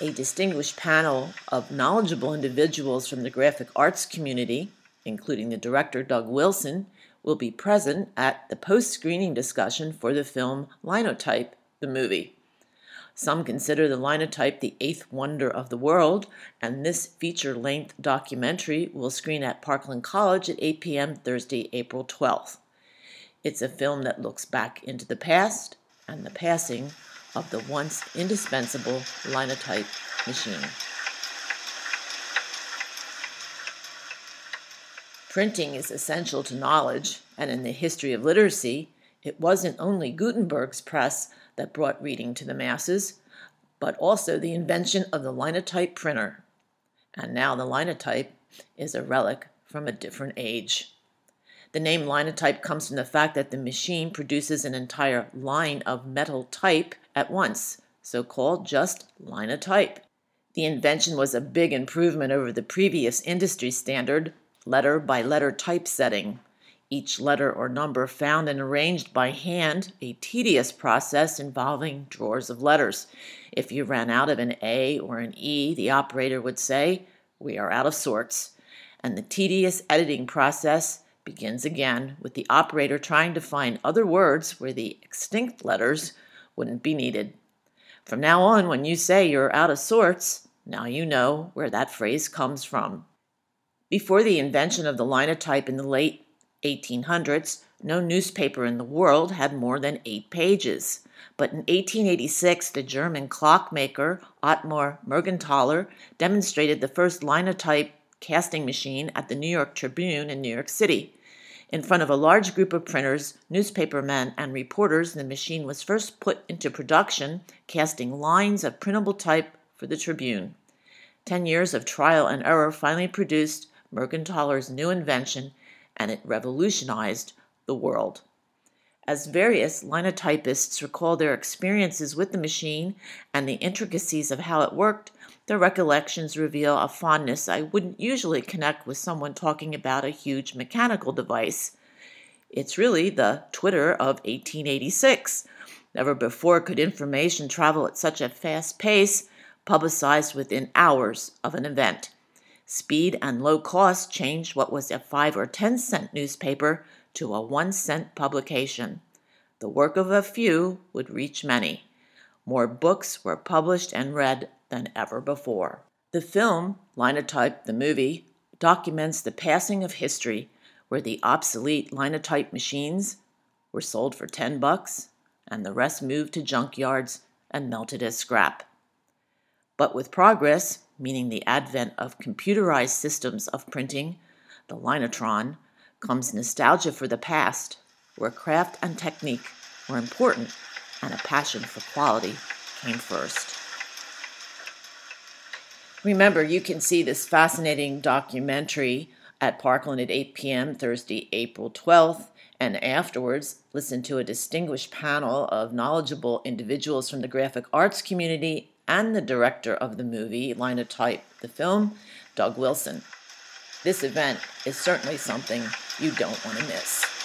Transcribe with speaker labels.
Speaker 1: A distinguished panel of knowledgeable individuals from the graphic arts community, including the director Doug Wilson, will be present at the post-screening discussion for the film Linotype, the movie. Some consider the Linotype the eighth wonder of the world, and this feature-length documentary will screen at Parkland College at 8 p.m. Thursday, April 12th. It's a film that looks back into the past and the passing of the once indispensable Linotype machine. Printing is essential to knowledge, and in the history of literacy, it wasn't only Gutenberg's press that brought reading to the masses, but also the invention of the Linotype printer. And now the Linotype is a relic from a different age. The name Linotype comes from the fact that the machine produces an entire line of metal type at once, so called just Linotype. The invention was a big improvement over the previous industry standard, letter-by-letter typesetting. Each letter or number found and arranged by hand, a tedious process involving drawers of letters. If you ran out of an A or an E, the operator would say, "We are out of sorts." And the tedious editing process begins again with the operator trying to find other words where the extinct letters wouldn't be needed. From now on, when you say you're out of sorts, now you know where that phrase comes from. Before the invention of the Linotype in the late 1800s, no newspaper in the world had more than 8 pages. But in 1886, the German clockmaker Ottmar Mergenthaler demonstrated the first Linotype casting machine at the New York Tribune in New York City. In front of a large group of printers, newspapermen, and reporters, the machine was first put into production, casting lines of printable type for the Tribune. 10 years of trial and error finally produced Mergenthaler's new invention, and it revolutionized the world. As various linotypists recall their experiences with the machine and the intricacies of how it worked, their recollections reveal a fondness I wouldn't usually connect with someone talking about a huge mechanical device. It's really the Twitter of 1886. Never before could information travel at such a fast pace, publicized within hours of an event. Speed and low cost changed what was a 5 or 10 cent newspaper to a 1 cent publication. The work of a few would reach many. More books were published and read than ever before. The film, Linotype, the movie, documents the passing of history where the obsolete Linotype machines were sold for $10 and the rest moved to junkyards and melted as scrap. But with progress, meaning the advent of computerized systems of printing, the Linotron, comes nostalgia for the past, where craft and technique were important and a passion for quality came first. Remember, you can see this fascinating documentary at Parkland at 8 p.m. Thursday, April 12th, and afterwards listen to a distinguished panel of knowledgeable individuals from the graphic arts community and the director of the movie, Linotype, the film, Doug Wilson. This event is certainly something you don't want to miss.